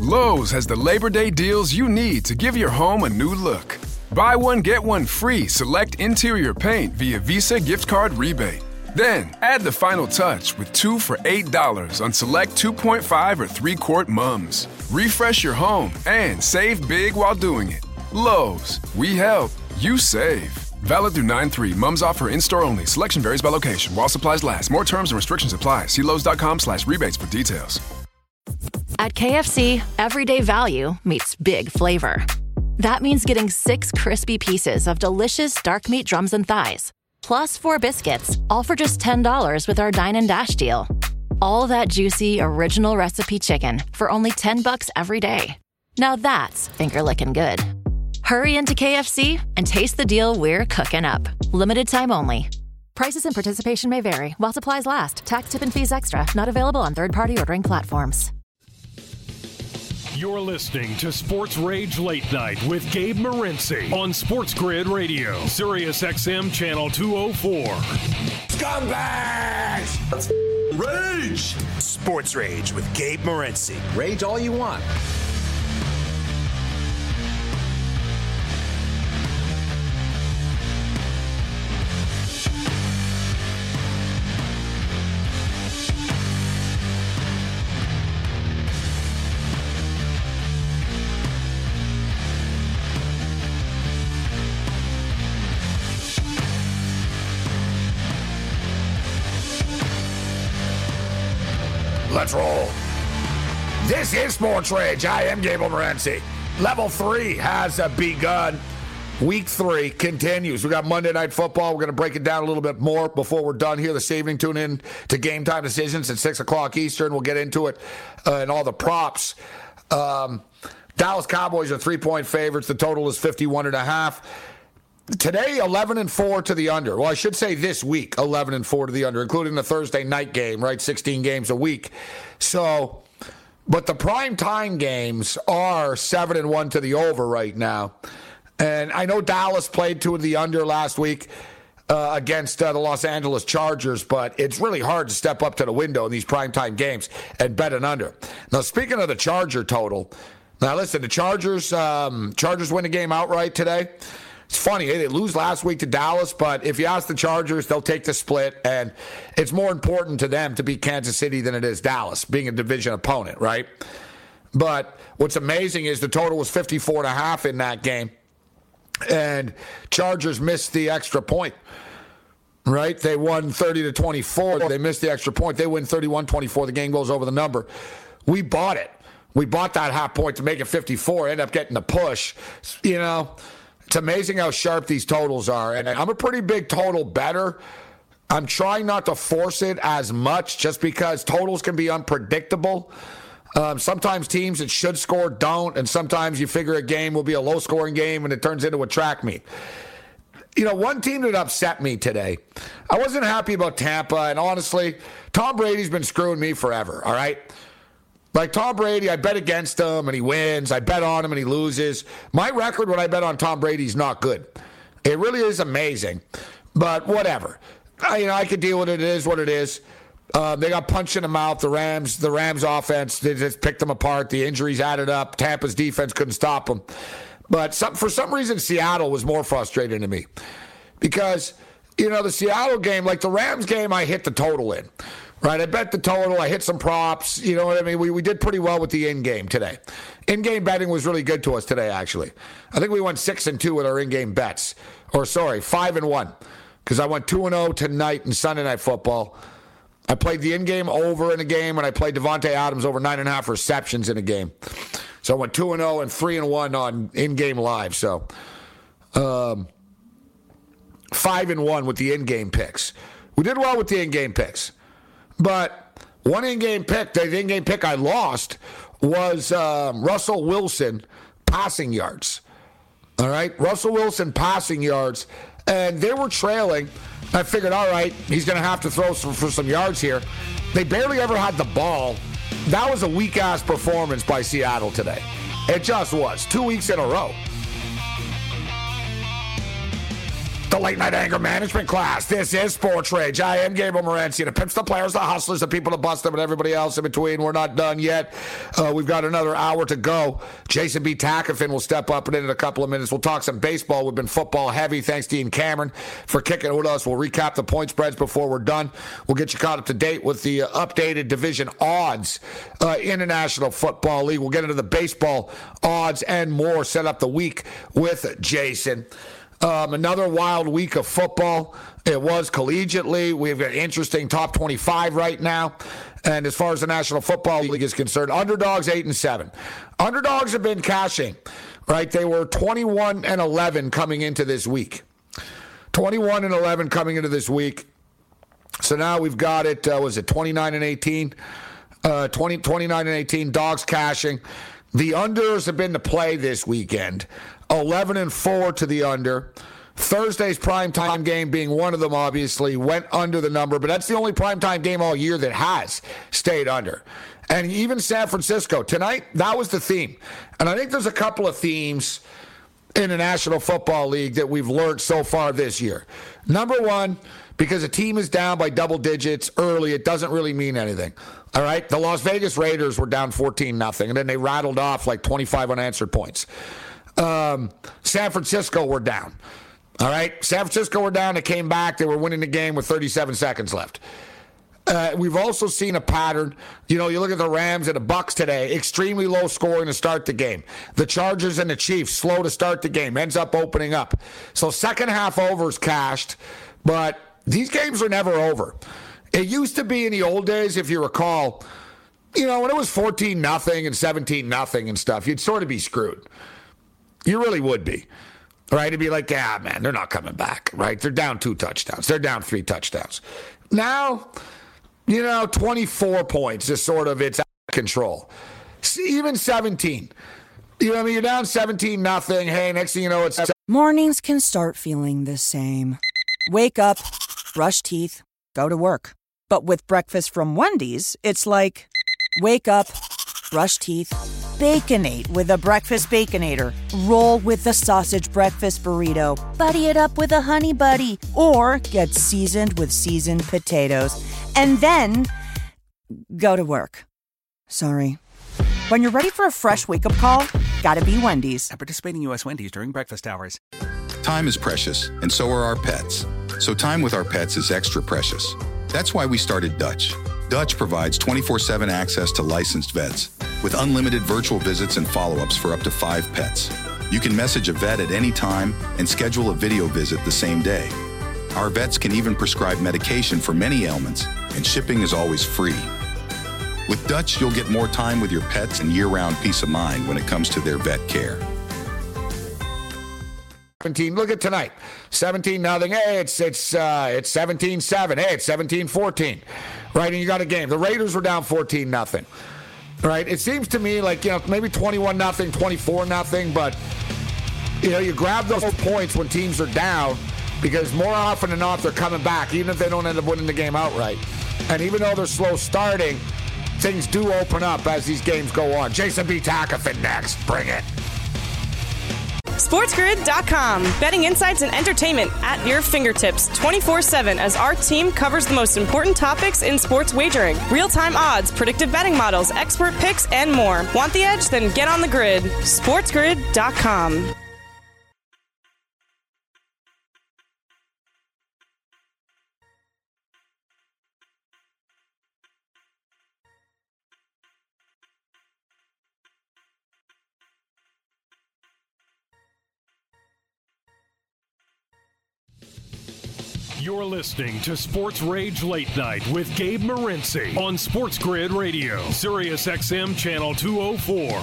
Lowe's has the Labor Day deals you need to give your home a new look. Buy one, get one free select interior paint via Visa gift card rebate. Then, add the final touch with 2 for $8 on select 2.5 or 3-quart mums. Refresh your home and save big while doing it. Lowe's, we help, you save. Valid through 9/3. Mums offer in-store only. Selection varies by location. While supplies last. More terms and restrictions apply. See Lowes.com/rebates for details. At KFC, everyday value meets big flavor. That means getting 6 crispy pieces of delicious dark meat drums and thighs, plus 4 biscuits, all for just $10 with our Dine and Dash deal. All that juicy, original recipe chicken for only $10 every day. Now that's finger-licking good. Hurry into KFC and taste the deal we're cooking up. Limited time only. Prices and participation may vary while supplies last. Tax, tip, and fees extra. Not available on third-party ordering platforms. You're listening to Sports Rage Late Night with Gabe Morency on Sports Grid Radio, Sirius XM Channel 204. Scumbags! Let's rage! Sports Rage with Gabe Morency. Rage all you want. Let's roll. This is Sports Rage. I am Gable Morency. Level 3 has begun. Week 3 continues. We got Monday Night Football. We're going to break it down a little bit more before we're done here this evening. Tune in to Game Time Decisions at 6 o'clock Eastern. We'll get into it and all the props. Dallas Cowboys are 3-point favorites. The total is 51.5. Today, 11-4 to the under. Well, I should say this week, 11-4 to the under, including the Thursday night game, right? 16 games a week. So, but the prime time games are 7-1 to the over right now. And I know Dallas played to the under last week against the Los Angeles Chargers, but it's really hard to step up to the window in these primetime games and bet an under. Now, speaking of the Charger total, now listen, the Chargers win the game outright today. It's funny, they lose last week to Dallas, but if you ask the Chargers, they'll take the split, and it's more important to them to beat Kansas City than it is Dallas, being a division opponent, right? But what's amazing is the total was 54.5 in that game, and Chargers missed the extra point, right? They won 30-24. They missed the extra point. They win 31-24. The game goes over the number. We bought it. We bought that half point to make it 54, end up getting the push, you know. It's amazing how sharp these totals are. And I'm a pretty big total bettor. I'm trying not to force it as much just because totals can be unpredictable. Sometimes teams that should score don't, and sometimes you figure a game will be a low-scoring game and it turns into a track meet. You know, one team that upset me today, I wasn't happy about Tampa, and honestly, Tom Brady's been screwing me forever, all right? Like Tom Brady, I bet against him and he wins. I bet on him and he loses. My record when I bet on Tom Brady is not good. It really is amazing. But whatever. I could deal with it. It is what it is. They got punched in the mouth. The Rams offense, they just picked them apart. The injuries added up. Tampa's defense couldn't stop them. But for some reason, Seattle was more frustrating to me. Because, the Seattle game, like the Rams game, I hit the total in. Right, I bet the total. I hit some props. You know what I mean? We did pretty well with the in-game today. In-game betting was really good to us today, actually. I think we went 6-2 with our in-game bets. 5-1. Because I went 2-0 tonight in Sunday Night Football. I played the in-game over in a game, and I played Devontae Adams over 9.5 receptions in a game. So I went 2-0 and 3-1 on in-game live. So 5-1 with the in-game picks. We did well with the in-game picks. But one in-game pick, the in-game pick I lost was Russell Wilson passing yards. All right? Russell Wilson passing yards. And they were trailing. I figured, all right, he's going to have to throw for some yards here. They barely ever had the ball. That was a weak-ass performance by Seattle today. It just was. 2 weeks in a row. The late night anger management class. This is Sports Rage. I am Gabriel Morency. The pimps, the players, the hustlers, the people that bust them, and everybody else in between. We're not done yet. We've got another hour to go. Jason B. Takafin will step up in a couple of minutes. We'll talk some baseball. We've been football heavy. Thanks to Ian Cameron for kicking it with us. We'll recap the point spreads before we're done. We'll get you caught up to date with the updated division odds in the National Football League. We'll get into the baseball odds and more. Set up the week with Jason. Another wild week of football. It was collegiately. We've got interesting top 25 right now. And as far as the National Football League is concerned, underdogs 8-7. Underdogs have been cashing, right? They were 21-11 coming into this week. 21-11 coming into this week. So now we've got it, was it 29-18? 29-18, dogs cashing. The unders have been the play this weekend. 11-4 to the under. Thursday's primetime game being one of them, obviously, went under the number, but that's the only primetime game all year that has stayed under. And even San Francisco, tonight, that was the theme. And I think there's a couple of themes in the National Football League that we've learned so far this year. Number one, because a team is down by double digits early, it doesn't really mean anything. All right? The Las Vegas Raiders were down 14-0, and then they rattled off like 25 unanswered points. San Francisco were down. All right? San Francisco were down. They came back. They were winning the game with 37 seconds left. We've also seen a pattern. You know, you look at the Rams and the Bucks today, extremely low scoring to start the game. The Chargers and the Chiefs, slow to start the game, ends up opening up. So second half overs cashed, but these games are never over. It used to be in the old days, if you recall, you know, when it was 14-0 and 17-0 and stuff, you'd sort of be screwed. You really would be. Right? It'd be like, yeah, man, they're not coming back. Right? They're down 2 touchdowns. They're down 3 touchdowns. Now, you know, 24 points is sort of it's out of control. Even 17. You know what I mean? You're down 17-0. Hey, next thing you know, it's... Mornings can start feeling the same. Wake up, brush teeth, go to work. But with breakfast from Wendy's, it's like, wake up, brush teeth, Baconate with a breakfast Baconator. Roll with the sausage breakfast burrito. Buddy it up with a honey buddy. Or get seasoned with seasoned potatoes. And then go to work. Sorry. When you're ready for a fresh wake-up call, gotta be Wendy's. At participating U.S. Wendy's during breakfast hours. Time is precious, and so are our pets. So time with our pets is extra precious. That's why we started Dutch. Dutch provides 24/7 access to licensed vets with unlimited virtual visits and follow-ups for up to 5 pets. You can message a vet at any time and schedule a video visit the same day. Our vets can even prescribe medication for many ailments, and shipping is always free. With Dutch, you'll get more time with your pets and year-round peace of mind when it comes to their vet care. 17. Look at tonight. 17-0. Hey, it's 17-7. Hey, it's 17-14. Right, and you got a game. The Raiders were down 14-0. Right? It seems to me like, you know, maybe 21-0, 24-0, but you know, you grab those points when teams are down because more often than not they're coming back, even if they don't end up winning the game outright. And even though they're slow starting, things do open up as these games go on. Jason B. Takafin next. Bring it. SportsGrid.com. Betting insights and entertainment at your fingertips 24/7 as our team covers the most important topics in sports wagering. Real-time odds, predictive betting models, expert picks, and more. Want the edge? Then get on the grid. SportsGrid.com. You're listening to Sports Rage Late Night with Gabe Morency on Sports Grid Radio, Sirius XM Channel 204.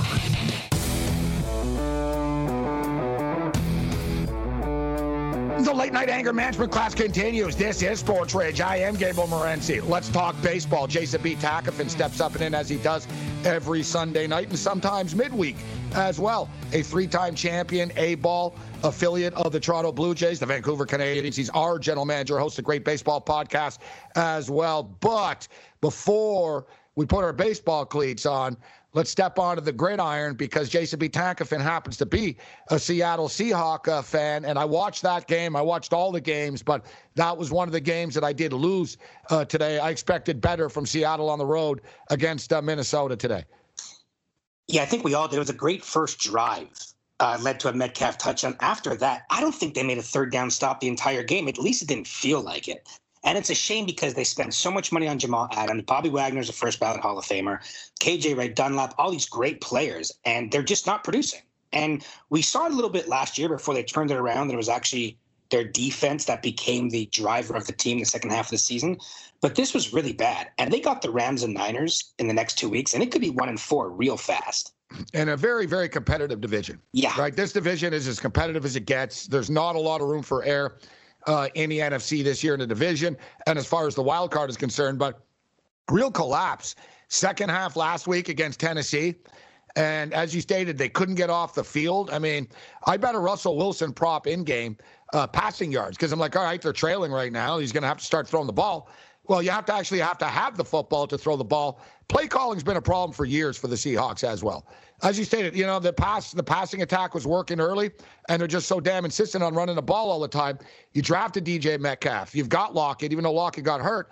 The late night anger management class continues. This is Sports Rage. I am Gabriel Morency. Let's talk baseball. Jason B. Takafin steps up and in as he does every Sunday night and sometimes midweek as well. A 3-time champion, A-ball affiliate of the Toronto Blue Jays, the Vancouver Canadians. He's our general manager, hosts a great baseball podcast as well. But before we put our baseball cleats on. Let's step onto the gridiron because Jason B. Takafin happens to be a Seattle Seahawks fan. And I watched that game. I watched all the games, but that was one of the games that I did lose today. I expected better from Seattle on the road against Minnesota today. Yeah, I think we all did. It was a great first drive. Led to a Metcalf touchdown. After that, I don't think they made a third down stop the entire game. At least it didn't feel like it. And it's a shame because they spent so much money on Jamal Adams. Bobby Wagner's a first ballot Hall of Famer. KJ Wright, Dunlap, all these great players, and they're just not producing. And we saw it a little bit last year before they turned it around. That it was actually their defense that became the driver of the team the second half of the season. But this was really bad. And they got the Rams and Niners in the next 2 weeks, and it could be 1-4 real fast. In a very, very competitive division. Yeah. Right. This division is as competitive as it gets. There's not a lot of room for error in the NFC this year in the division. And as far as the wild card is concerned, but real collapse. Second half last week against Tennessee. And as you stated, they couldn't get off the field. I mean, I bet a Russell Wilson prop in game passing yards because I'm like, all right, they're trailing right now. He's going to have to start throwing the ball. Well, you have to actually have the football to throw the ball. Play calling's been a problem for years for the Seahawks as well. As you stated, you know, the passing attack was working early, and they're just so damn insistent on running the ball all the time. You drafted DJ Metcalf. You've got Lockett, even though Lockett got hurt,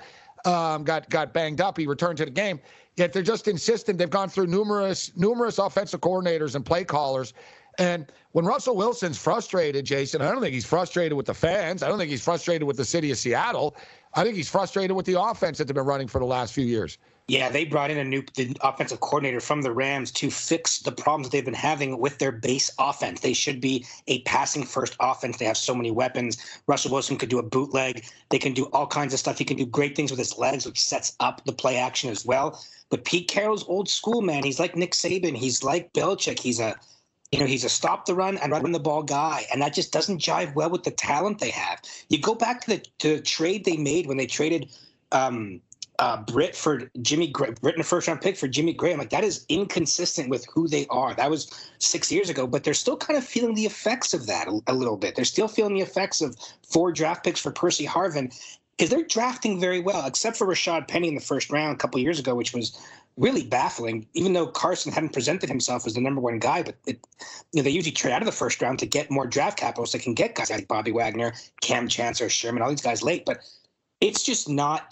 got banged up. He returned to the game. Yet they're just insistent. They've gone through numerous offensive coordinators and play callers. And when Russell Wilson's frustrated, Jason, I don't think he's frustrated with the fans. I don't think he's frustrated with the city of Seattle. I think he's frustrated with the offense that they've been running for the last few years. Yeah, they brought in the offensive coordinator from the Rams to fix the problems they've been having with their base offense. They should be a passing-first offense. They have so many weapons. Russell Wilson could do a bootleg. They can do all kinds of stuff. He can do great things with his legs, which sets up the play action as well. But Pete Carroll's old school, man. He's like Nick Saban. He's like Belichick. He's a stop the run and run the ball guy, and that just doesn't jive well with the talent they have. You go back to the trade they made when they traded Britt for Britt in a first-round pick for Jimmy Graham. Like, that is inconsistent with who they are. That was 6 years ago, but they're still kind of feeling the effects of that a little bit. They're still feeling the effects of 4 draft picks for Percy Harvin because they're drafting very well, except for Rashad Penny in the first round a couple years ago, which was really baffling, even though Carson hadn't presented himself as the number one guy. But they usually trade out of the first round to get more draft capital so they can get guys like Bobby Wagner, Cam Chancellor, Sherman, all these guys late. But it's just not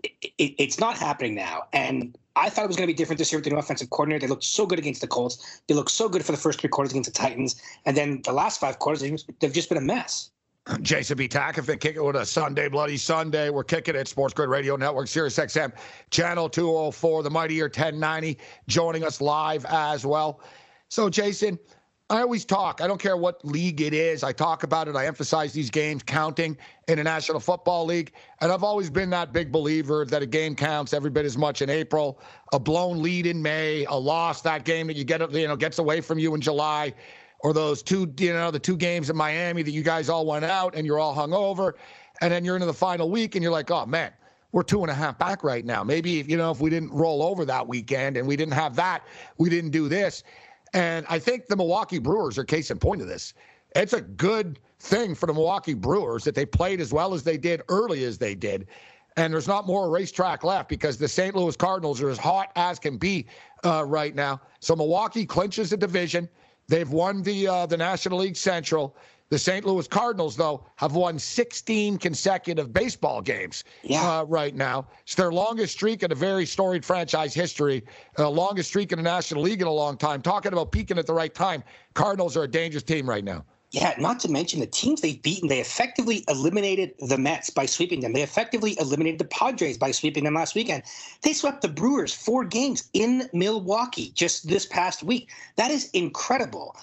it's not happening now. And I thought it was going to be different this year with the new offensive coordinator. They looked so good against the Colts. They looked so good for the first 3 quarters against the Titans. And then the last 5 quarters, they've just been a mess. Jason B. Takafin kicking with a Sunday, Bloody Sunday. We're kicking it. Sports Grid Radio Network, Sirius XM, Channel 204, the Mightier 1090, joining us live as well. So, Jason, I always talk. I don't care what league it is. I talk about it. I emphasize these games counting in the National Football League. And I've always been that big believer that a game counts every bit as much in April. A blown lead in May, a loss, that game that you get, gets away from you in July. Or those the 2 games in Miami that you guys all went out and you're all hungover, and then you're into the final week and you're like, oh man, we're 2.5 back right now. Maybe if we didn't roll over that weekend and we didn't have that, we didn't do this. And I think the Milwaukee Brewers are case in point of this. It's a good thing for the Milwaukee Brewers that they played as well as they did early as they did. And there's not more racetrack left because the St. Louis Cardinals are as hot as can be right now. So Milwaukee clinches the division. They've won the National League Central. The St. Louis Cardinals, though, have won 16 consecutive baseball games right now. It's their longest streak in a very storied franchise history, longest streak in the National League in a long time. Talking about peaking at the right time, Cardinals are a dangerous team right now. Yeah, not to mention the teams they've beaten. They effectively eliminated the Mets by sweeping them. They effectively eliminated the Padres by sweeping them last weekend. They swept the Brewers 4 games in Milwaukee just this past week. That is incredible.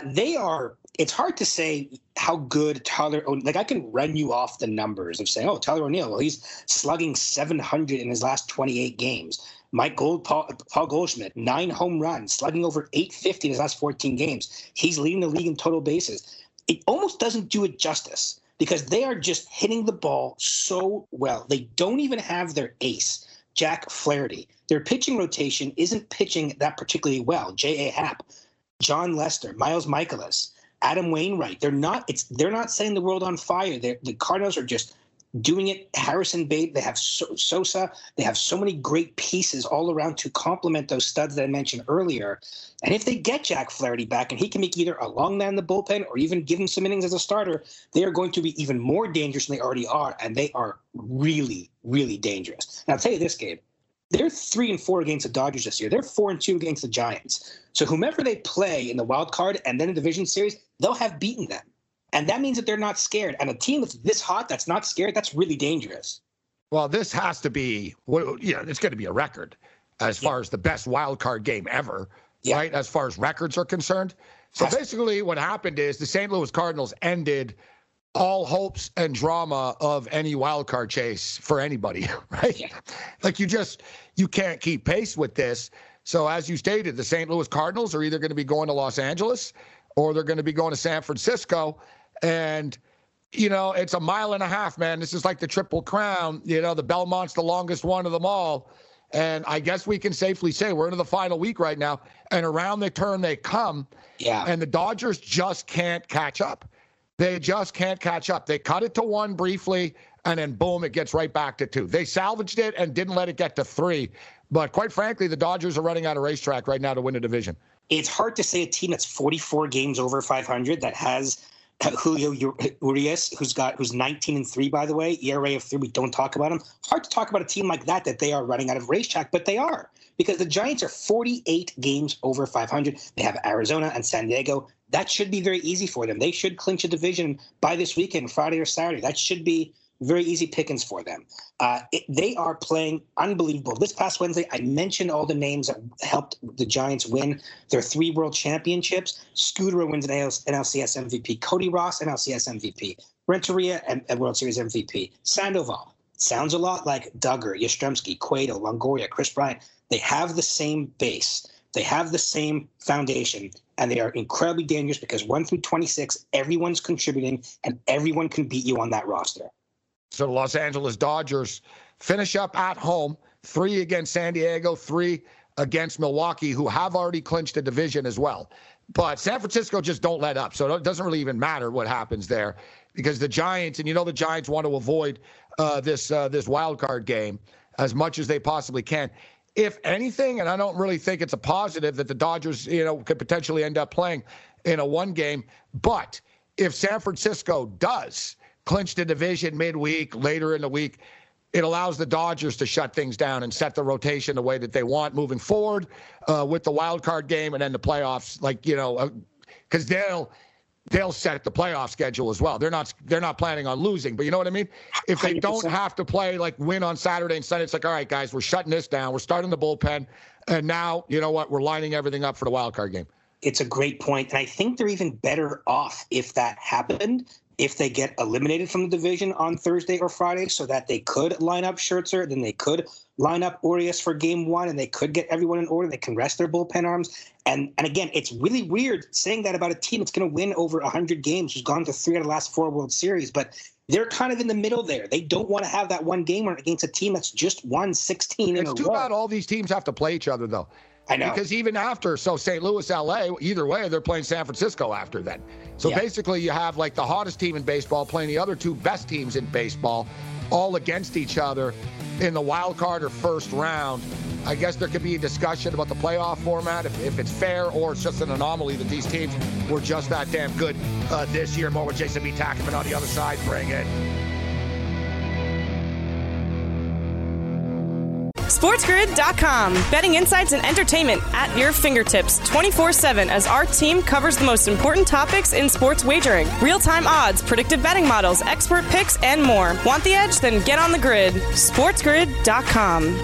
It's hard to say how good Tyler O'Neill, like I can run you off the numbers of saying, Tyler O'Neill, well, he's slugging 700 in his last 28 games. Paul Goldschmidt, 9 home runs, slugging over 850 in his last 14 games. He's leading the league in total bases. It almost doesn't do it justice because they are just hitting the ball so well. They don't even have their ace, Jack Flaherty. Their pitching rotation isn't pitching that particularly well. J.A. Happ, John Lester, Miles Michaelis, Adam Wainwright. They're not setting the world on fire. The Cardinals are just doing it. Harrison Bates, they have Sosa. They have so many great pieces all around to complement those studs that I mentioned earlier. And if they get Jack Flaherty back and he can make either a long man in the bullpen or even give him some innings as a starter, they are going to be even more dangerous than they already are. And they are really, really dangerous. And I'll tell you this, Gabe. They're 3-4 against the Dodgers this year. They're 4-2 against the Giants. So whomever they play in the wild card and then in the division series, they'll have beaten them. And that means that they're not scared. And a team that's this hot, that's not scared, that's really dangerous. Well, this has to be, it's going to be a record as far as the best wild card game ever, right? As far as records are concerned. So basically what happened is the St. Louis Cardinals ended all hopes and drama of any wild card chase for anybody, right? Yeah. Like you can't keep pace with this. So as you stated, the St. Louis Cardinals are either going to be going to Los Angeles or they're going to be going to San Francisco. And, it's 1.5 miles, man. This is like the Triple Crown. The Belmont's the longest one of them all. And I guess we can safely say we're into the final week right now. And around the turn they come. Yeah. And the Dodgers just can't catch up. They just can't catch up. They cut it to 1 briefly, and then boom, it gets right back to 2. They salvaged it and didn't let it get to 3. But quite frankly, the Dodgers are running out of racetrack right now to win a division. It's hard to say a team that's 44 games over 500 that has Julio Urias, who's 19-3, by the way, ERA of 3. We don't talk about him. Hard to talk about a team like that they are running out of racetrack, but they are, because the Giants are 48 games over 500. They have Arizona and San Diego. That should be very easy for them. They should clinch a division by this weekend, Friday or Saturday. That should be very easy pickings for them. They are playing unbelievable. This past Wednesday, I mentioned all the names that helped the Giants win their 3 world championships. Scudero wins an NLCS MVP. Cody Ross, NLCS MVP. Renteria, and World Series MVP. Sandoval. Sounds a lot like Duggar, Yastrzemski, Cueto, Longoria, Chris Bryant. They have the same base. They have the same foundation, and they are incredibly dangerous because 1 through 26, everyone's contributing, and everyone can beat you on that roster. So the Los Angeles Dodgers finish up at home, 3 against San Diego, 3 against Milwaukee, who have already clinched a division as well. But San Francisco just don't let up, so it doesn't really even matter what happens there, because the Giants, and the Giants want to avoid this wild card game as much as they possibly can. If anything, and I don't really think it's a positive that the Dodgers, could potentially end up playing in a 1 game, but if San Francisco does clinch the division midweek, later in the week, it allows the Dodgers to shut things down and set the rotation the way that they want moving forward with the wild card game and then the playoffs, because they'll set the playoff schedule as well. They're not planning on losing, but you know what I mean? If they 100%. Don't have to play, win on Saturday and Sunday, it's all right, guys, we're shutting this down. We're starting the bullpen. And now, you know what? We're lining everything up for the wild card game. It's a great point. And I think they're even better off if that happened, if they get eliminated from the division on Thursday or Friday, so that they could line up Scherzer, then they could line up Urias for game 1, and they could get everyone in order. They can rest their bullpen arms. And again, it's really weird saying that about a team that's going to win over 100 games, who's gone to 3 out of the last 4 World Series, but they're kind of in the middle there. They don't want to have that 1 game against a team that's just won 16 in a row. It's too bad all these teams have to play each other, though. I know. Because even after, St. Louis, LA, either way, they're playing San Francisco after then. So basically you have the hottest team in baseball playing the other 2 best teams in baseball all against each other in the wild card or first round. I guess there could be a discussion about the playoff format, if it's fair or it's just an anomaly that these teams were just that damn good this year. More with Jason B. Tackerman on the other side. Bring it. SportsGrid.com. Betting insights and entertainment at your fingertips 24/7 as our team covers the most important topics in sports wagering. Real-time odds, predictive betting models, expert picks, and more. Want the edge? Then get on the grid. SportsGrid.com.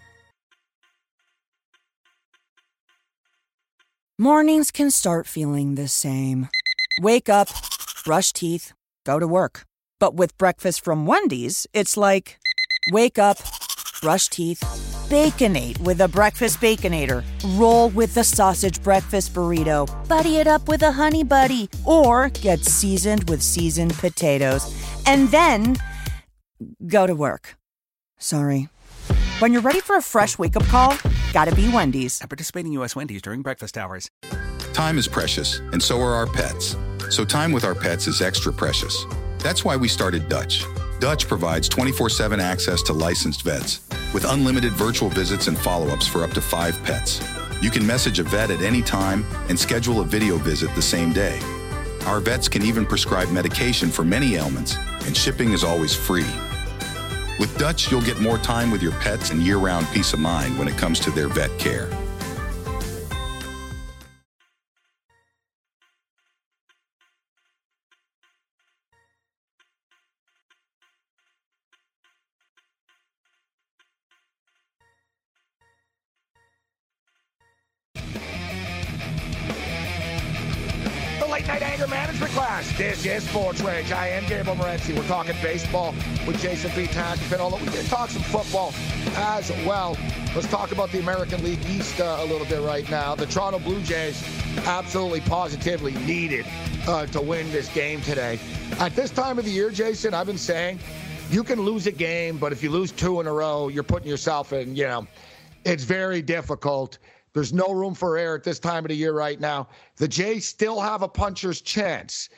Mornings can start feeling the same. Wake up, brush teeth, go to work. But with breakfast from Wendy's, it's like, wake up, brush teeth, Baconate with a breakfast Baconator. Roll with the sausage breakfast burrito. Buddy it up with a honey buddy. Or get seasoned with seasoned potatoes. And then go to work. Sorry. When you're ready for a fresh wake-up call, gotta be Wendy's. At participating U.S. Wendy's during breakfast hours. Time is precious, and so are our pets. So time with our pets is extra precious. That's why we started Dutch. Dutch provides 24/7 access to licensed vets with unlimited virtual visits and follow-ups for up to 5 pets. You can message a vet at any time and schedule a video visit the same day. Our vets can even prescribe medication for many ailments, and shipping is always free. With Dutch, you'll get more time with your pets and year-round peace of mind when it comes to their vet care. Late Night Anger Management class. This is Sports Rage. I am Gabriel Morency. We're talking baseball with Jason B. Tackett, although we did talk some football as well. Let's talk about the American League East a little bit right now. The Toronto Blue Jays absolutely positively needed to win this game today. At this time of the year, Jason, I've been saying you can lose a game, but if you lose 2 in a row, you're putting yourself in, it's very difficult. There's no room for error at this time of the year right now. The Jays still have a puncher's chance.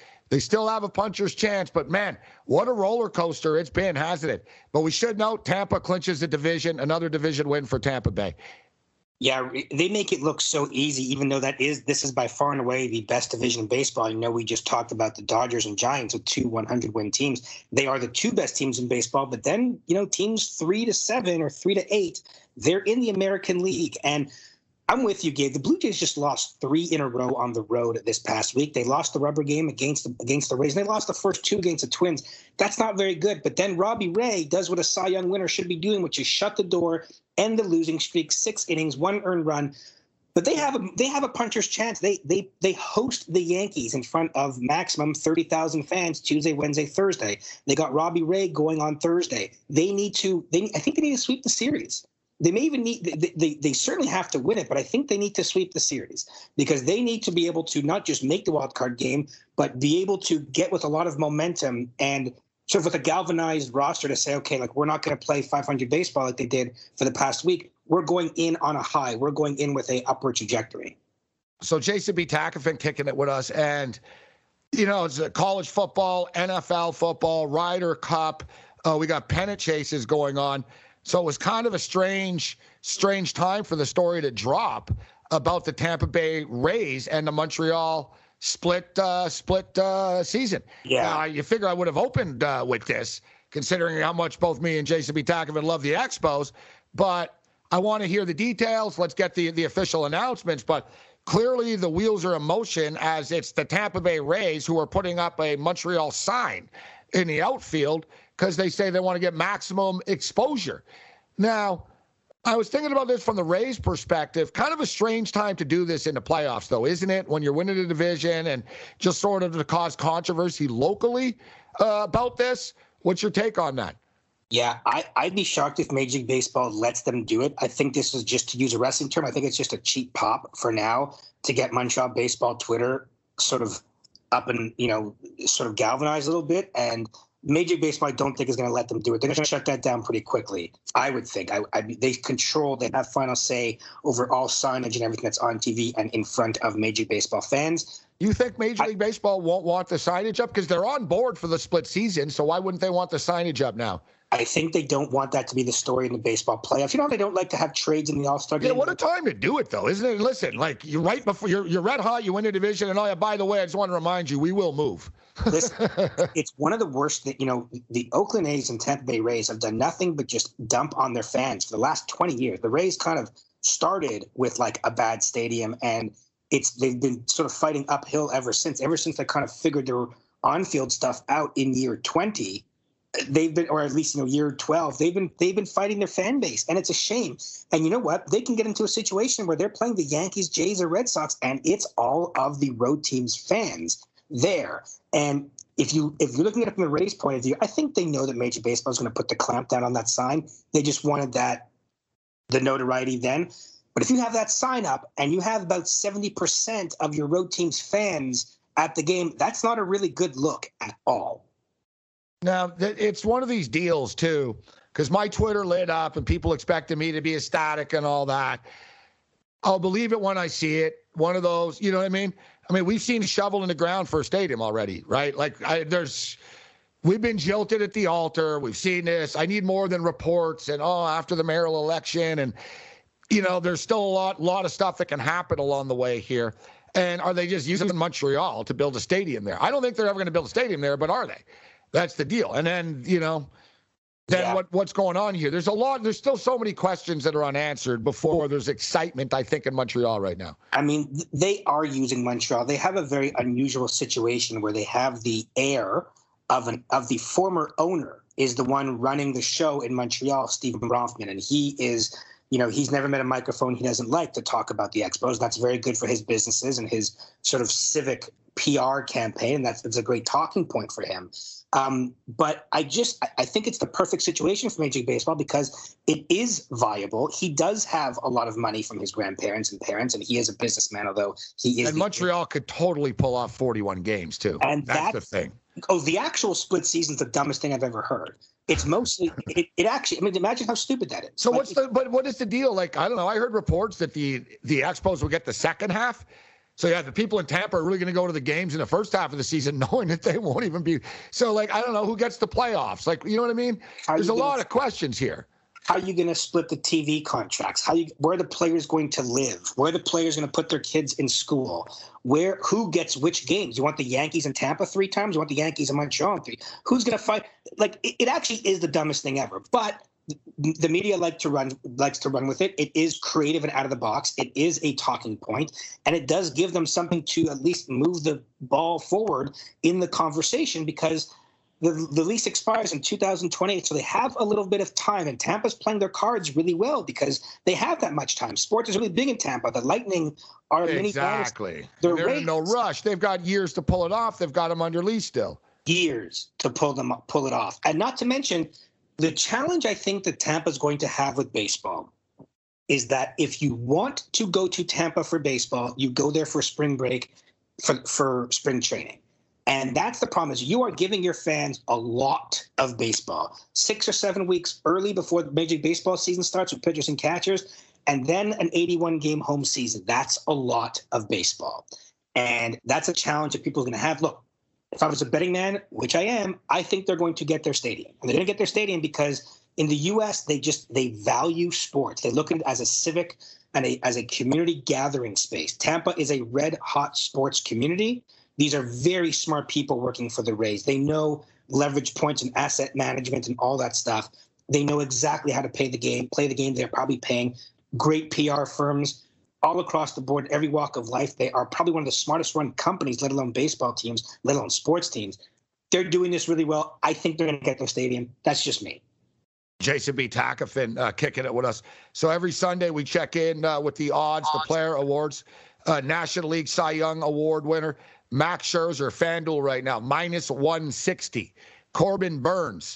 But man, what a roller coaster it's been, hasn't it? But we should note Tampa clinches the division, another division win for Tampa Bay. Yeah, they make it look so easy, even though this is by far and away the best division in baseball. We just talked about the Dodgers and Giants with 2 100-win teams. They are the 2 best teams in baseball, but then, teams 3-7 or 3-8, they're in the American League. And I'm with you, Gabe. The Blue Jays just lost 3 in a row on the road this past week. They lost the rubber game against the Rays, and they lost the first 2 against the Twins. That's not very good. But then Robbie Ray does what a Cy Young winner should be doing, which is shut the door, end the losing streak, 6 innings, 1 earned run. But they have a puncher's chance. They host the Yankees in front of maximum 30,000 fans Tuesday, Wednesday, Thursday. They got Robbie Ray going on Thursday. I think they need to sweep the series. They may even they certainly have to win it, but I think they need to sweep the series because they need to be able to not just make the wild card game, but be able to get with a lot of momentum and sort of with a galvanized roster to say, okay, we're not going to play 500 baseball like they did for the past week. We're going in on a high. We're going in with a upward trajectory. So Jason B. Tackett kicking it with us, and it's a college football, NFL football, Ryder Cup. We got pennant chases going on. So it was kind of a strange time for the story to drop about the Tampa Bay Rays and the Montreal split season. Yeah, you figure I would have opened with this, considering how much both me and Jason B. Tackett love the Expos. But I want to hear the details. Let's get the official announcements. But clearly the wheels are in motion as it's the Tampa Bay Rays who are putting up a Montreal sign in the outfield because they say they want to get maximum exposure. Now, I was thinking about this from the Rays' perspective. Kind of a strange time to do this in the playoffs, though, isn't it? When you're winning the division and just sort of to cause controversy locally about this. What's your take on that? Yeah, I'd be shocked if Major League Baseball lets them do it. I think this is, just to use a wrestling term, I think it's just a cheap pop for now to get Montreal Baseball Twitter sort of up and, sort of galvanized a little bit. And Major League Baseball, I don't think is going to let them do it. They're going to shut that down pretty quickly, I would think. They have final say over all signage and everything that's on TV and in front of Major League Baseball fans. You think Major League Baseball won't want the signage up? Because they're on board for the split season, so why wouldn't they want the signage up now? I think they don't want that to be the story in the baseball playoffs. They don't like to have trades in the All-Star game. Yeah, what a time to do it, though, isn't it? Listen, you're right before you're red hot, you win the division, and by the way, I just want to remind you, we will move. Listen, it's one of the worst that, the Oakland A's and Tampa Bay Rays have done nothing but just dump on their fans for the last 20 years. The Rays kind of started with a bad stadium, and they've been sort of fighting uphill ever since they kind of figured their on-field stuff out in year 20. They've been, or at least year 12, they've been fighting their fan base, and it's a shame. And you know what? They can get into a situation where they're playing the Yankees, Jays, or Red Sox, and it's all of the road team's fans there. And if you're looking at it from the Rays' point of view, I think they know that Major Baseball is going to put the clamp down on that sign. They just wanted the notoriety then. But if you have that sign up and you have about 70% of your road team's fans at the game, that's not a really good look at all. Now, it's one of these deals, too, because my Twitter lit up and people expected me to be ecstatic and all that. I'll believe it when I see it. One of those, you know what I mean? We've seen a shovel in the ground for a stadium already, right? we've been jilted at the altar. We've seen this. I need more than reports and, after the mayoral election. And, there's still a lot of stuff that can happen along the way here. And are they just using Montreal to build a stadium there? I don't think they're ever going to build a stadium there, but are they? That's the deal. And then, what's going on here? There's still so many questions that are unanswered before there's excitement, I think, in Montreal right now. I mean, they are using Montreal. They have a very unusual situation where they have the heir of the former owner is the one running the show in Montreal, Stephen Bronfman, and he is, he's never met a microphone he doesn't like to talk about the Expos. That's very good for his businesses and his sort of civic PR campaign. And that's a great talking point for him. But I think it's the perfect situation for Major League Baseball because it is viable. He does have a lot of money from his grandparents and parents, and he is a businessman, although he is. And Montreal could totally pull off 41 games too. And that's the thing. Oh, the actual split season's the dumbest thing I've ever heard. It's mostly it actually. I mean, imagine how stupid that is. So what is the deal? Like, I don't know. I heard reports that the Expos will get the second half. So, yeah, the people in Tampa are really going to go to the games in the first half of the season knowing that they won't even be. So, like, I don't know who gets the playoffs. Like, you know what I mean? There's a lot of questions here. How are you going to split the TV contracts? Where are the players going to live? Where are the players going to put their kids in school? Who gets which games? You want the Yankees in Tampa 3 times? You want the Yankees in Montreal 3? Who's going to fight? Like, it actually is the dumbest thing ever. But the media likes to run with it. It is creative and out of the box. It is a talking point, and it does give them something to at least move the ball forward in the conversation because the lease expires in 2028, so they have a little bit of time. And Tampa's playing their cards really well because they have that much time. Sports is really big in Tampa. The Lightning are exactly. They're in no rush. They've got years to pull it off. They've got them under lease still. Years to pull it off, and not to mention. The challenge I think that Tampa is going to have with baseball is that if you want to go to Tampa for baseball, you go there for spring break, for spring training. And that's the problem is you are giving your fans a lot of baseball, 6 or 7 weeks early before the Major League Baseball season starts with pitchers and catchers, and then an 81-game home season. That's a lot of baseball. And that's a challenge that people are going to have. Look, if I was a betting man, which I am, I think they're going to get their stadium. And they're going to get their stadium because in the U.S., they value sports. They look at it as a civic and as a community gathering space. Tampa is a red-hot sports community. These are very smart people working for the Rays. They know leverage points and asset management and all that stuff. They know exactly how to play the game. They're probably paying great PR firms all across the board, every walk of life. They are probably one of the smartest run companies, let alone baseball teams, let alone sports teams. They're doing this really well. I think they're going to get their stadium. That's just me. Jason B. Takafin kicking it with us. So every Sunday we check in with the odds, the player awards. National League Cy Young Award winner, Max Scherzer, FanDuel right now, -160. Corbin Burns,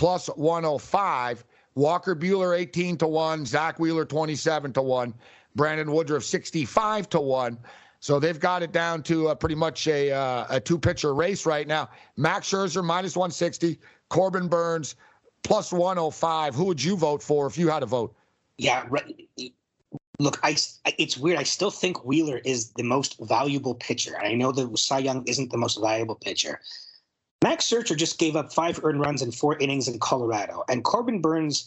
+105. Walker Buehler, 18-1. Zach Wheeler, 27-1. Brandon Woodruff, 65-1. So they've got it down to pretty much a two-pitcher race right now. Max Scherzer, -160. Corbin Burns, +105. Who would you vote for if you had to vote? Yeah, right. Look, it's weird. I still think Wheeler is the most valuable pitcher. And I know that Cy Young isn't the most valuable pitcher. Max Scherzer just gave up 5 earned runs in 4 innings in Colorado. And Corbin Burns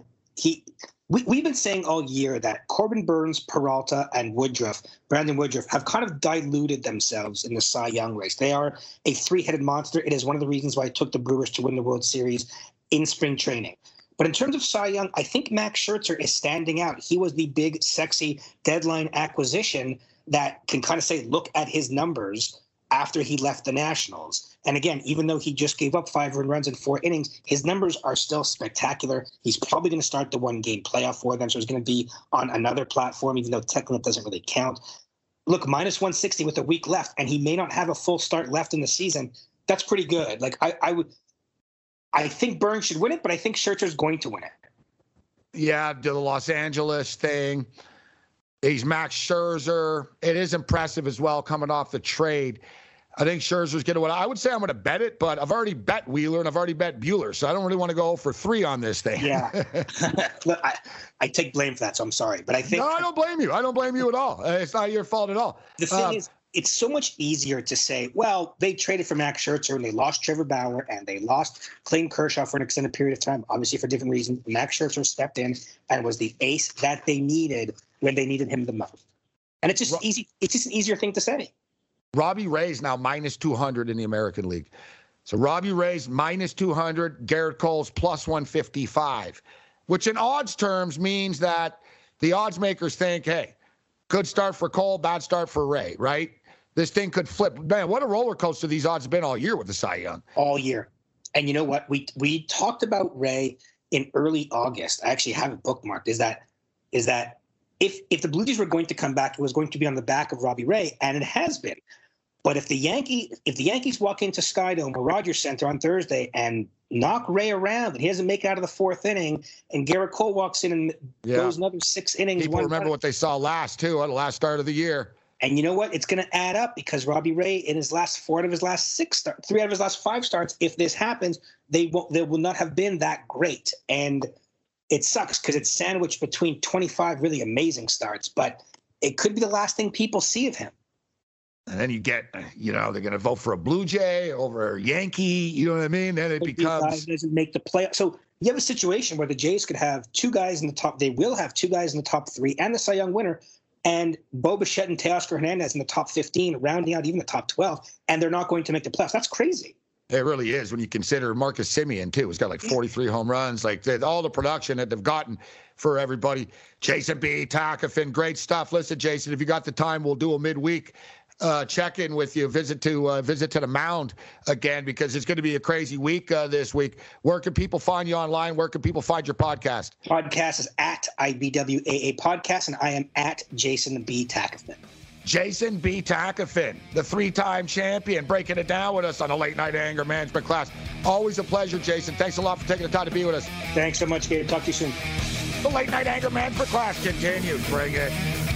we've been saying all year that Corbin Burns, Peralta, and Brandon Woodruff, have kind of diluted themselves in the Cy Young race. They are a 3-headed monster. It is one of the reasons why it took the Brewers to win the World Series in spring training. But in terms of Cy Young, I think Max Scherzer is standing out. He was the big, sexy deadline acquisition that can kind of say, look at his numbers after he left the Nationals. And again, even though he just gave up 5 earned runs in 4 innings, his numbers are still spectacular. He's probably going to start the 1-game playoff for them, so he's going to be on another platform, even though technically it doesn't really count. Look, -160 with a week left, and he may not have a full start left in the season. That's pretty good. Like I think Burns should win it, but I think Scherzer's going to win it. Yeah, the Los Angeles thing. He's Max Scherzer. It is impressive as well coming off the trade. I think Scherzer's going to win. I would say I'm going to bet it, but I've already bet Wheeler and I've already bet Buehler, so I don't really want to go for 3 on this thing. Yeah. Look, I take blame for that, so I'm sorry. But I think... No, I don't blame you. I don't blame you at all. It's not your fault at all. The thing is, it's so much easier to say, well, they traded for Max Scherzer and they lost Trevor Bauer and they lost Clayton Kershaw for an extended period of time, obviously for different reasons. Max Scherzer stepped in and was the ace that they needed when they needed him the most. And it's just easy. It's just an easier thing to say. Robbie Ray's now minus 200 in the American League. So Robbie Ray's minus 200, Garrett Cole's plus 155, which in odds terms means that the odds makers think, hey, good start for Cole, bad start for Ray, right? This thing could flip. Man, what a roller coaster these odds have been all year with the Cy Young. All year. And you know what? We talked about Ray in early August. I actually have it bookmarked. Is that if the Blue Jays were going to come back, it was going to be on the back of Robbie Ray, and it has been. But if the Yankees walk into Skydome or Rogers Center on Thursday and knock Ray around and he doesn't make it out of the fourth inning, and Garrett Cole walks in and goes another 6 innings. People remember what they saw last, too, at the last start of the year. And you know what? It's going to add up because Robbie Ray, in his last 4 out of his last 6 starts, 3 out of his last 5 starts, if this happens, they will not have been that great. And it sucks because it's sandwiched between 25 really amazing starts, but it could be the last thing people see of him. And then you get, they're going to vote for a Blue Jay over a Yankee. You know what I mean? Then it becomes. Doesn't make the play. So you have a situation where the Jays could have 2 guys in the top. They will have 2 guys in the top 3 and the Cy Young winner, and Bo Bichette and Teoscar Hernandez in the top 15, rounding out even the top 12, and they're not going to make the playoffs. That's crazy. It really is when you consider Marcus Semien, too. He's got like 43 home runs, like all the production that they've gotten for everybody. Jason B., Takafin, great stuff. Listen, Jason, if you got the time, we'll do a midweek check-in with you, visit to the mound again, because it's going to be a crazy week this week. Where can people find you online? Where can people find your podcast? Podcast is at IBWAA Podcast, and I am at Jason B. Takafin. Jason B. Takafin, the 3-time champion, breaking it down with us on the Late Night Anger Management class. Always a pleasure, Jason. Thanks a lot for taking the time to be with us. Thanks so much, Gabe. Talk to you soon. The Late Night Anger Management class continues. Bring it.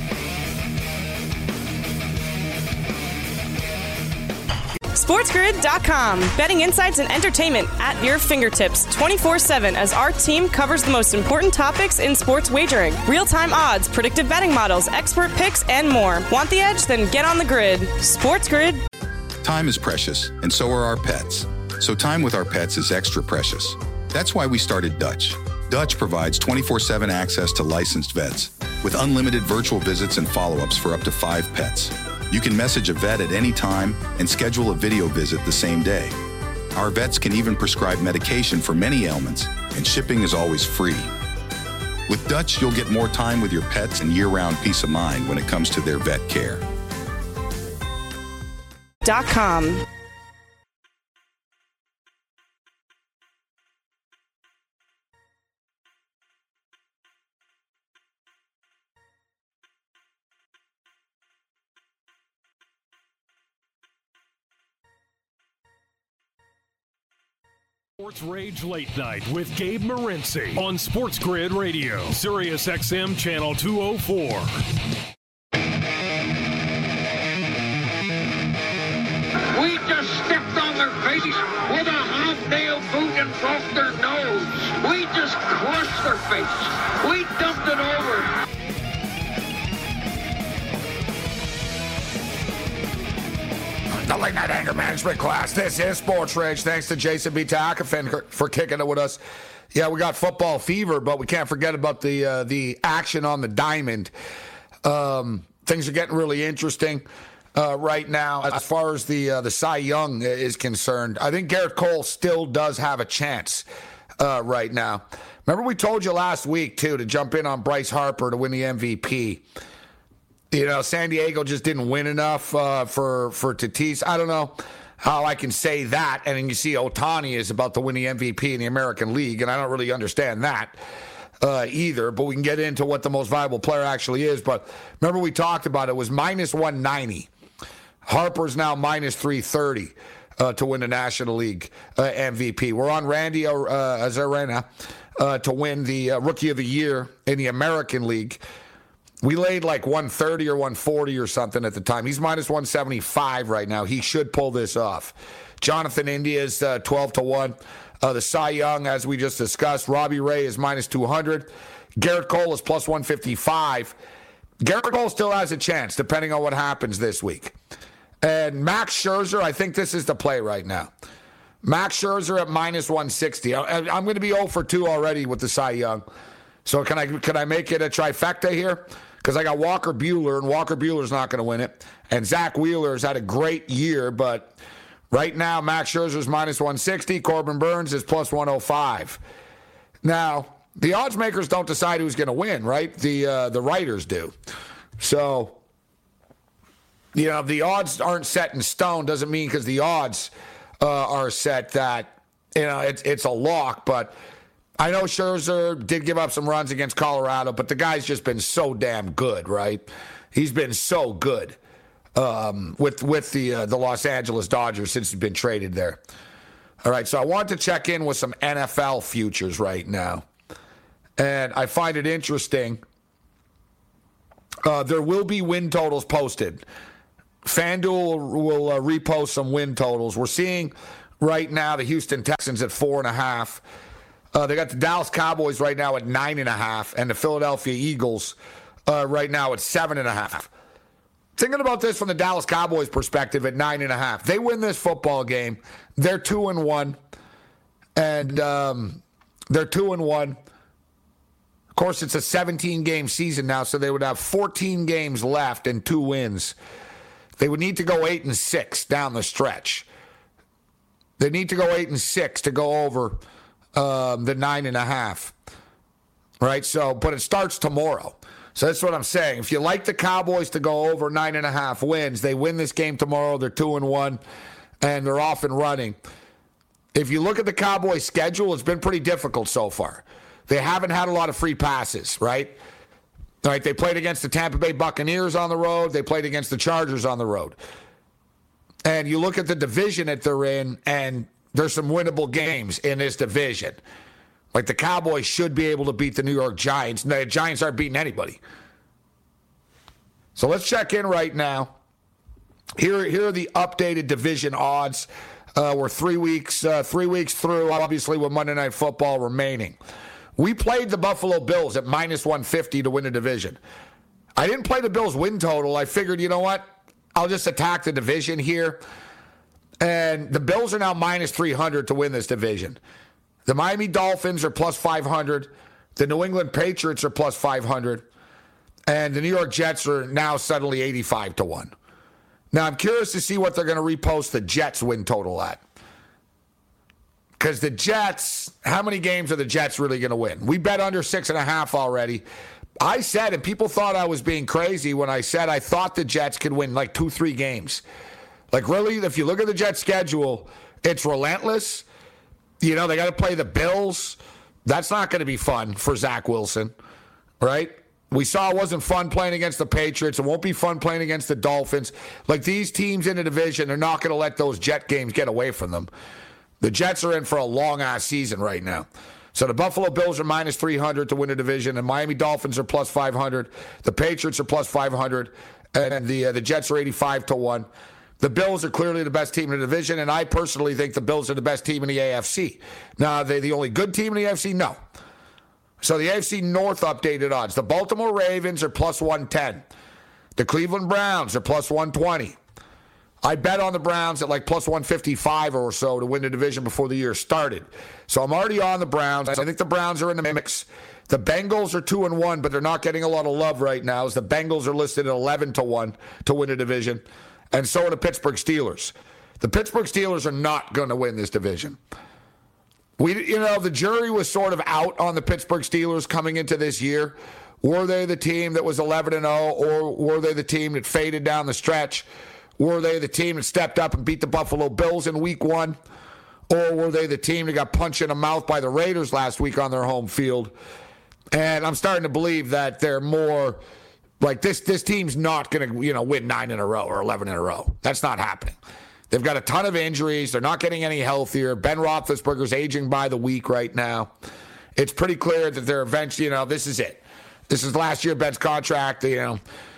SportsGrid.com. Betting insights and entertainment at your fingertips 24/7 as our team covers the most important topics in sports wagering. Real-time odds, predictive betting models, expert picks, and more. Want the edge? Then get on the grid. SportsGrid. Time is precious, and so are our pets. So time with our pets is extra precious. That's why we started Dutch. Dutch provides 24/7 access to licensed vets with unlimited virtual visits and follow-ups for up to 5 pets. You can message a vet at any time and schedule a video visit the same day. Our vets can even prescribe medication for many ailments, and shipping is always free. With Dutch, you'll get more time with your pets and year-round peace of mind when it comes to their vet care. .com. Sports Rage Late Night with Gabe Morency on Sports Grid Radio, Sirius XM Channel 204. We just stepped on their face with a hobnail boot and broke their nose. We just crushed their face. We dumped it over. The Late Night Anger Management class. This is Sports Rage. Thanks to Jason B. Takafin for kicking it with us. Yeah, we got football fever, but we can't forget about the action on the diamond. Things are getting really interesting right now as far as the Cy Young is concerned. I think Garrett Cole still does have a chance right now. Remember we told you last week, too, to jump in on Bryce Harper to win the MVP. You know, San Diego just didn't win enough for Tatis. I don't know how I can say that. And then you see Ohtani is about to win the MVP in the American League, and I don't really understand that either. But we can get into what the most valuable player actually is. But remember we talked about it was minus 190. Harper's now minus 330 to win the National League MVP. We're on Randy Arozarena to win the Rookie of the Year in the American League. We laid like 130 or 140 or something at the time. He's minus 175 right now. He should pull this off. Jonathan India is 12-1. The Cy Young, as we just discussed, Robbie Ray is minus 200. Garrett Cole is plus 155. Garrett Cole still has a chance, depending on what happens this week. And Max Scherzer, I think this is the play right now. Max Scherzer at minus 160. I'm going to be 0 for 2 already with the Cy Young. So can I make it a trifecta here? Because I got Walker Buehler, and Walker Buehler's not going to win it. And Zach Wheeler's had a great year, but right now Max Scherzer's minus 160. Corbin Burns is plus 105. Now, the odds makers don't decide who's going to win, right? The writers do. So, if the odds aren't set in stone, doesn't mean because the odds are set that, it's a lock. But I know Scherzer did give up some runs against Colorado, but the guy's just been so damn good, right? He's been so good with the Los Angeles Dodgers since he's been traded there. All right, so I want to check in with some NFL futures right now. And I find it interesting. There will be win totals posted. FanDuel will repost some win totals. We're seeing right now the Houston Texans at 4.5. They got the Dallas Cowboys right now at 9.5, and the Philadelphia Eagles right now at 7.5. Thinking about this from the Dallas Cowboys perspective at 9.5. They win this football game. They're 2-1, and they're 2-1. Of course, it's a 17-game season now, so they would have 14 games left and 2 wins. They would need to go 8-6 down the stretch. They need to go 8-6 to go over the 9.5. Right? So, but it starts tomorrow. So that's what I'm saying. If you like the Cowboys to go over 9.5 wins, they win this game tomorrow. They're 2-1, and they're off and running. If you look at the Cowboys' schedule, it's been pretty difficult so far. They haven't had a lot of free passes, right? All right, they played against the Tampa Bay Buccaneers on the road. They played against the Chargers on the road. And you look at the division that they're in, and there's some winnable games in this division. Like the Cowboys should be able to beat the New York Giants. The Giants aren't beating anybody. So let's check in right now. Here are the updated division odds. We're 3 weeks through, obviously, with Monday Night Football remaining. We played the Buffalo Bills at minus 150 to win the division. I didn't play the Bills win total. I figured, you know what? I'll just attack the division here. And the Bills are now minus 300 to win this division. The Miami Dolphins are plus 500. The New England Patriots are plus 500. And the New York Jets are now suddenly 85-1. Now, I'm curious to see what they're going to repost the Jets win total at. Because the Jets, how many games are the Jets really going to win? We bet under 6.5 already. I said, and people thought I was being crazy when I said I thought the Jets could win like 2-3 games. Like, really, if you look at the Jets' schedule, it's relentless. They got to play the Bills. That's not going to be fun for Zach Wilson, right? We saw it wasn't fun playing against the Patriots. It won't be fun playing against the Dolphins. Like, these teams in the division are not going to let those Jet games get away from them. The Jets are in for a long-ass season right now. So the Buffalo Bills are minus 300 to win the division, and Miami Dolphins are plus 500. The Patriots are plus 500, and the Jets are 85-1. The Bills are clearly the best team in the division, and I personally think the Bills are the best team in the AFC. Now, are they the only good team in the AFC? No. So the AFC North updated odds. The Baltimore Ravens are plus 110. The Cleveland Browns are plus 120. I bet on the Browns at like plus 155 or so to win the division before the year started. So I'm already on the Browns. I think the Browns are in the mix. The Bengals are 2-1, but they're not getting a lot of love right now, as the Bengals are listed at 11-1 to win the division. And so are the Pittsburgh Steelers. The Pittsburgh Steelers are not going to win this division. The jury was sort of out on the Pittsburgh Steelers coming into this year. Were they the team that was 11-0, or were they the team that faded down the stretch? Were they the team that stepped up and beat the Buffalo Bills in week 1? Or were they the team that got punched in the mouth by the Raiders last week on their home field? And I'm starting to believe that they're more like this team's not going to, win 9 in a row or 11 in a row. That's not happening. They've got a ton of injuries. They're not getting any healthier. Ben Roethlisberger's aging by the week right now. It's pretty clear that they're eventually, this is it. This is last year Ben's contract, there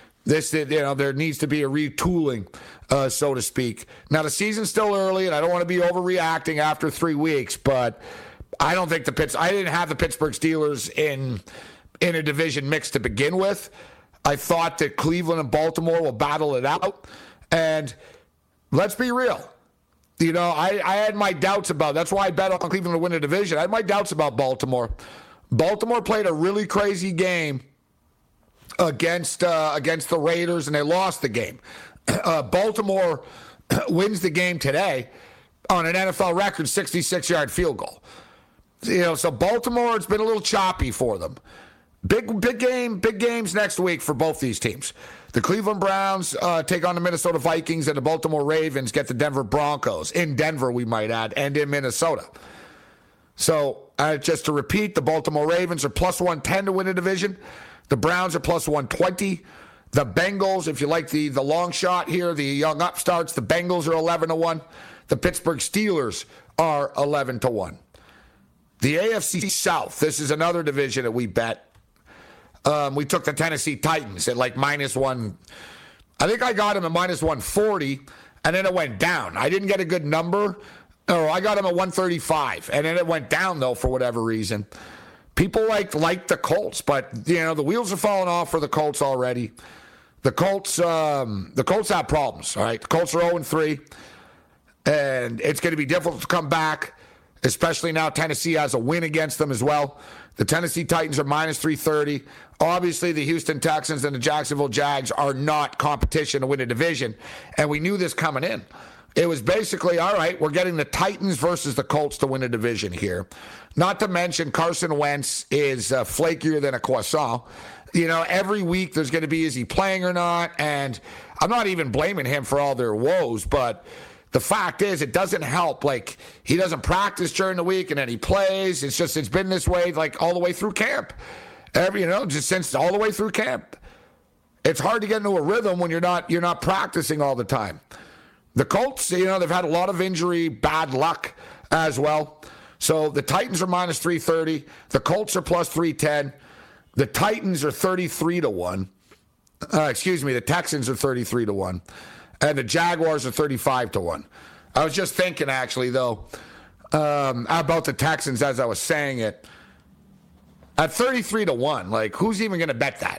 needs to be a retooling, so to speak. Now, the season's still early, and I don't want to be overreacting after 3 weeks, but I don't think I didn't have the Pittsburgh Steelers in a division mix to begin with. I thought that Cleveland and Baltimore will battle it out. And let's be real. You know, I had my doubts about, that's why I bet on Cleveland to win the division. I had my doubts about Baltimore. Baltimore played a really crazy game against the Raiders, and they lost the game. Baltimore wins the game today on an NFL record 66-yard field goal. You know, so Baltimore, it's been a little choppy for them. Big games next week for both these teams. The Cleveland Browns take on the Minnesota Vikings, and the Baltimore Ravens get the Denver Broncos. In Denver, we might add, and in Minnesota. So, just to repeat, the Baltimore Ravens are plus 110 to win the division. The Browns are plus 120. The Bengals, if you like the long shot here, the young upstarts, the Bengals are 11-1. The Pittsburgh Steelers are 11-1. The AFC South, this is another division that we bet. We took the Tennessee Titans at like -1. I think I got them at -140, and then it went down. I didn't get a good number. No, I got them at 135, and then it went down, though, for whatever reason. People like the Colts, but, you know, the wheels are falling off for the Colts already. The Colts have problems, all right? The Colts are 0-3, and it's going to be difficult to come back, especially now Tennessee has a win against them as well. The Tennessee Titans are -330. Obviously, the Houston Texans and the Jacksonville Jags are not competition to win a division, and we knew this coming in. It was basically, all right, we're getting the Titans versus the Colts to win a division here. Not to mention Carson Wentz is flakier than a croissant. You know, every week there's going to be, is he playing or not? And I'm not even blaming him for all their woes, but the fact is, it doesn't help. Like, he doesn't practice during the week, and then he plays. It's been this way, like, all the way through camp. Just since all the way through camp. It's hard to get into a rhythm when you're not practicing all the time. The Colts, you know, they've had a lot of injury, bad luck as well. So the Titans are -330. The Colts are +310. The Titans are 33-1. The Texans are 33-1. And the Jaguars are 35-1. I was just thinking, actually, though, about the Texans as I was saying it. At 33-1, like, who's even going to bet that?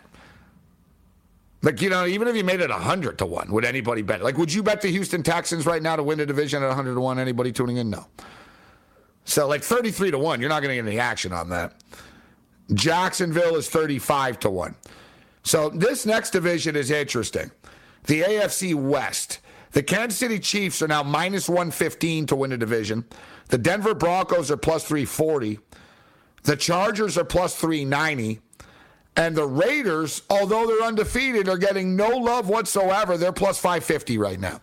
Like, you know, even if you made it 100-1, would anybody bet? Like, would you bet the Houston Texans right now to win the division at 100-1? Anybody tuning in? No. So, like, 33-1, you're not going to get any action on that. Jacksonville is 35-1. So this next division is interesting. The AFC West. The Kansas City Chiefs are now -115 to win the division. The Denver Broncos are +340. The Chargers are +390. And the Raiders, although they're undefeated, are getting no love whatsoever. They're +550 right now.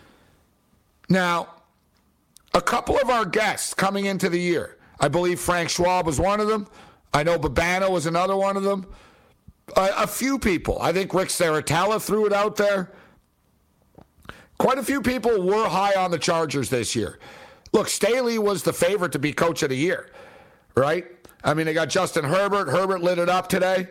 Now, a couple of our guests coming into the year, I believe Frank Schwab was one of them. I know Babano was another one of them. A few people. I think Rick Saratella threw it out there. Quite a few people were high on the Chargers this year. Look, Staley was the favorite to be coach of the year, right? I mean, they got Justin Herbert. Herbert lit it up today.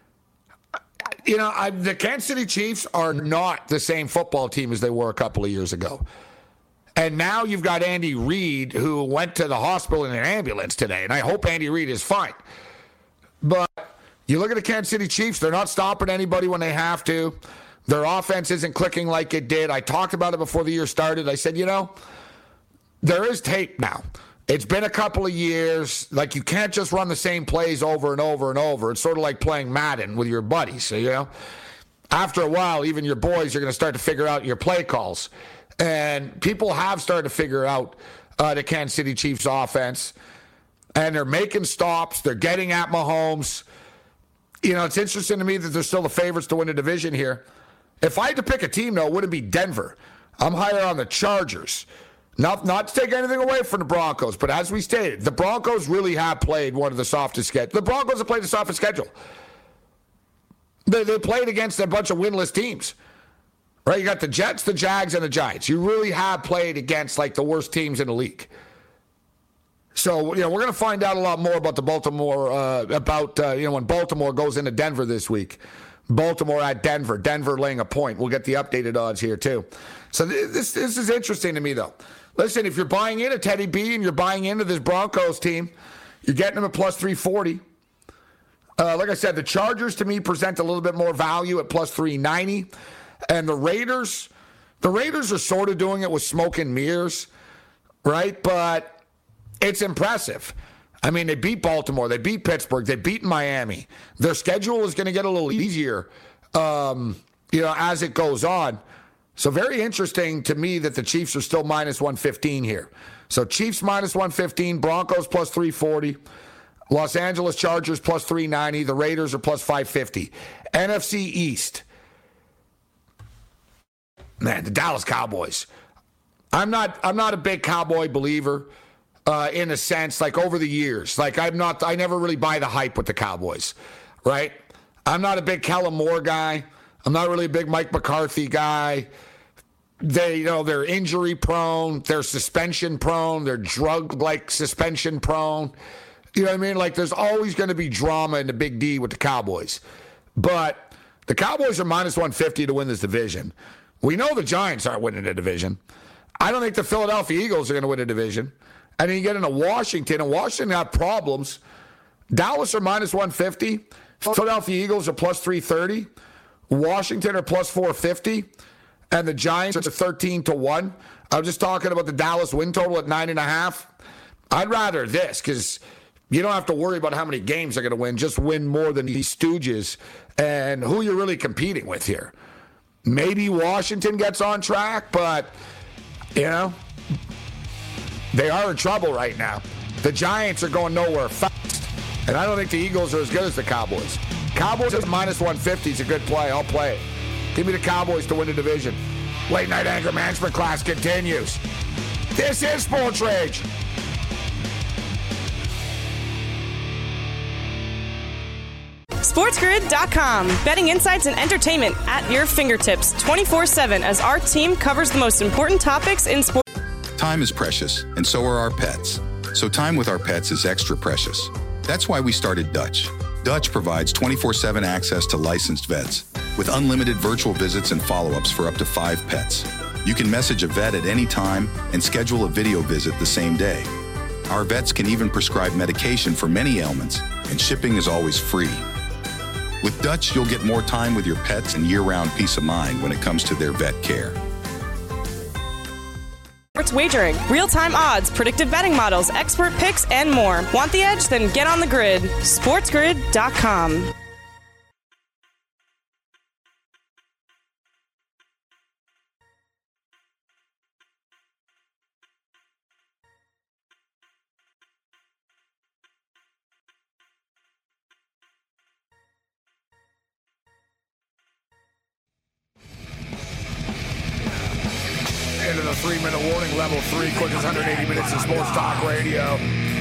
You know, the Kansas City Chiefs are not the same football team as they were a couple of years ago. And now you've got Andy Reid, who went to the hospital in an ambulance today, and I hope Andy Reid is fine. But you look at the Kansas City Chiefs, they're not stopping anybody when they have to. Their offense isn't clicking like it did. I talked about it before the year started. I said, you know, there is tape now. It's been a couple of years. Like, you can't just run the same plays over and over and over. It's sort of like playing Madden with your buddies. So, you know, after a while, even your boys are going to start to figure out your play calls. And people have started to figure out the Kansas City Chiefs offense. And they're making stops. They're getting at Mahomes. You know, it's interesting to me that they're still the favorites to win the division here. If I had to pick a team, though, it wouldn't be Denver. I'm higher on the Chargers. Not to take anything away from the Broncos, but as we stated, the Broncos really have played one of the softest schedules. The Broncos have played the softest schedule. They played against a bunch of winless teams. Right? You got the Jets, the Jags, and the Giants. You really have played against, like, the worst teams in the league. So, you know, we're going to find out a lot more about the Baltimore, when Baltimore goes into Denver this week. Baltimore at Denver. Denver laying a point. We'll get the updated odds here, too. So this is interesting to me, though. Listen, if you're buying into Teddy B and you're buying into this Broncos team, you're getting them at +340. Like I said, the Chargers to me present a little bit more value at plus 390. And the Raiders are sort of doing it with smoke and mirrors, right? But it's impressive. I mean, they beat Baltimore, they beat Pittsburgh, they beat Miami. Their schedule is going to get a little easier, as it goes on. So very interesting to me that the Chiefs are still minus 115 here. So Chiefs minus 115, Broncos plus 340, Los Angeles Chargers plus 390, the Raiders are plus 550. NFC East. Man, the Dallas Cowboys. I'm not a big Cowboy believer in a sense, like over the years. Like I never really buy the hype with the Cowboys, right? I'm not a big Kellen Moore guy. I'm not really a big Mike McCarthy guy. They're injury prone, they're suspension prone, they're drug suspension prone. You know what I mean? Like there's always going to be drama in the Big D with the Cowboys. But the Cowboys are minus 150 to win this division. We know the Giants aren't winning the division. I don't think the Philadelphia Eagles are going to win a division. And then you get into Washington, and Washington have problems. Dallas are minus 150. Philadelphia Eagles are plus 330. Washington are plus 450. And the Giants are 13-1. I'm just talking about the Dallas win total at 9.5. I'd rather this because you don't have to worry about how many games they're going to win. Just win more than these stooges and who you're really competing with here. Maybe Washington gets on track, but, they are in trouble right now. The Giants are going nowhere fast, and I don't think the Eagles are as good as the Cowboys. Cowboys at minus 150 is a good play. I'll play it. Give me the Cowboys to win the division. Late Night Anger Management class continues. This is Sports Rage. SportsGrid.com. Betting insights and entertainment at your fingertips 24/7 as our team covers the most important topics in sports. Time is precious, and so are our pets. So time with our pets is extra precious. That's why we started Dutch. Dutch provides 24/7 access to licensed vets with unlimited virtual visits and follow-ups for up to 5 pets. You can message a vet at any time and schedule a video visit the same day. Our vets can even prescribe medication for many ailments, and shipping is always free. With Dutch, you'll get more time with your pets and year-round peace of mind when it comes to their vet care. Sports wagering, real-time odds, predictive betting models, expert picks, and more. Want the edge? Then get on the grid. SportsGrid.com. Into the 3-minute warning, level 3, quickest 180 minutes in sports talk radio.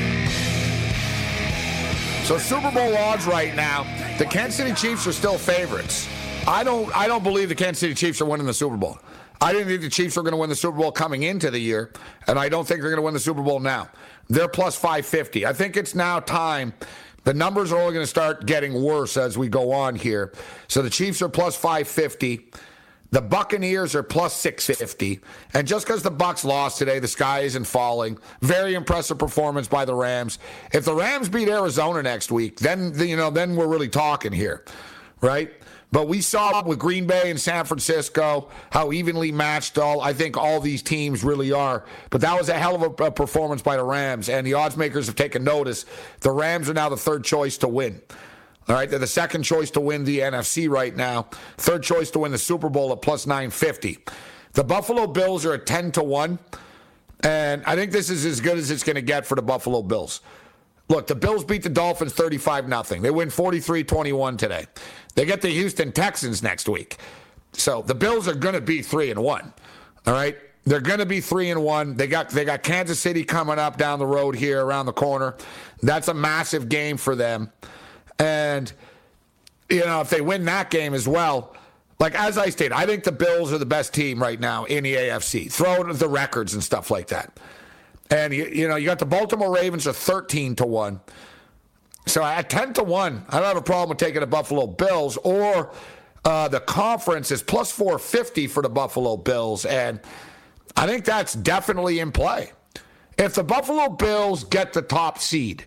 So Super Bowl odds right now, the Kansas City Chiefs are still favorites. I don't believe the Kansas City Chiefs are winning the Super Bowl. I didn't think the Chiefs were going to win the Super Bowl coming into the year, and I don't think they're going to win the Super Bowl now. They're plus 550. I think it's now time. The numbers are only going to start getting worse as we go on here. So the Chiefs are plus 550. The Buccaneers are plus 650. And just because the Bucs lost today, the sky isn't falling. Very impressive performance by the Rams. If the Rams beat Arizona next week, then we're really talking here, right? But we saw with Green Bay and San Francisco how evenly matched I think all these teams really are. But that was a hell of a performance by the Rams, and the odds makers have taken notice. The Rams are now the third choice to win. All right, they're the second choice to win the NFC right now. Third choice to win the Super Bowl at plus 950. The Buffalo Bills are at 10-1, and I think this is as good as it's going to get for the Buffalo Bills. Look, the Bills beat the Dolphins 35-0. They win 43-21 today. They get the Houston Texans next week. So the Bills are going to be 3-1. All right? They're going to be 3-1. They got Kansas City coming up down the road here around the corner. That's a massive game for them. And, if they win that game as well, like as I stated, I think the Bills are the best team right now in the AFC. Throw the records and stuff like that. And, you got the Baltimore Ravens are 13-1. So at 10-1, I don't have a problem with taking the Buffalo Bills. Or the conference is plus 450 for the Buffalo Bills. And I think that's definitely in play. If the Buffalo Bills get the top seed,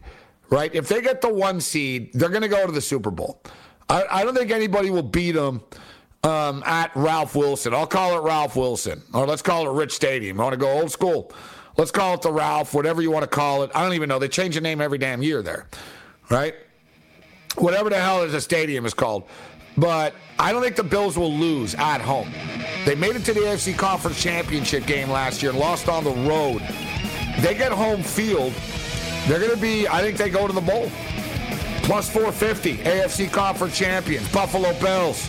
right? If they get the 1 seed, they're going to go to the Super Bowl. I don't think anybody will beat them at Ralph Wilson. I'll call it Ralph Wilson, or let's call it Rich Stadium. I want to go old school. Let's call it the Ralph, whatever you want to call it. I don't even know. They change the name every damn year there, right? Whatever the hell the stadium is called. But I don't think the Bills will lose at home. They made it to the AFC Conference Championship game last year and lost on the road. They get home field. They're going to be, I think they go to the bowl. Plus 450, AFC Conference champions, Buffalo Bills.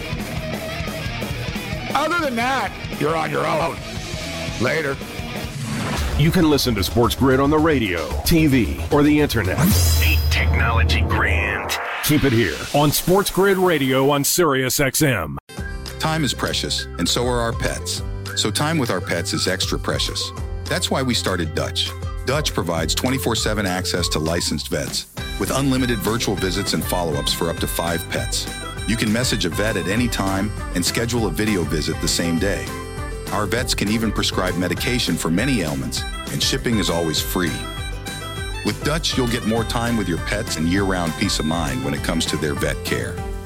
Other than that, you're on your own. Later. You can listen to Sports Grid on the radio, TV, or the internet. Ain't technology grand? Keep it here on Sports Grid Radio on Sirius XM. Time is precious, and so are our pets. So time with our pets is extra precious. That's why we started Dutch. Dutch provides 24/7 access to licensed vets with unlimited virtual visits and follow-ups for up to 5 pets. You can message a vet at any time and schedule a video visit the same day. Our vets can even prescribe medication for many ailments, and shipping is always free. With Dutch, you'll get more time with your pets and year-round peace of mind when it comes to their vet care.